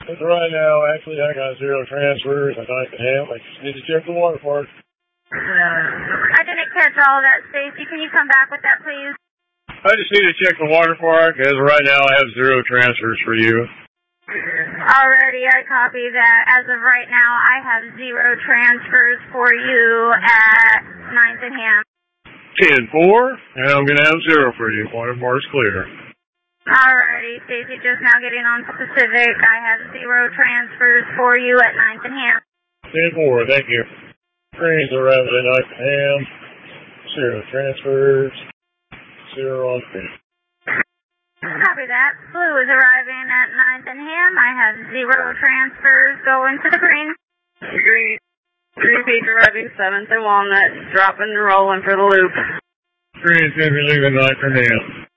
Right now, actually, I got 0 transfers. I can handle. I just need to check the water park. I didn't catch all of that, Stacy. Can you come back with that, please? I just need to check the water park. As of right now, I have 0 transfers for you. Alrighty, I copy that. As of right now, I have 0 transfers for you at 9th and Ham. 10-4, and I'm going to have 0 for you. Water park's clear. Alrighty, Stacy, just now getting on Pacific. I have 0 transfers for you at 9th and Ham. 10-4, thank you. Trains arriving at 9th and Ham. 0 transfers. 0 on screen. Copy that. Blue is arriving at 9th and Ham. I have 0 transfers going to the green. Green. Green Peach arriving 7th and Walnut. Dropping and rolling for the loop. Green's going to be leaving 9th and Ham.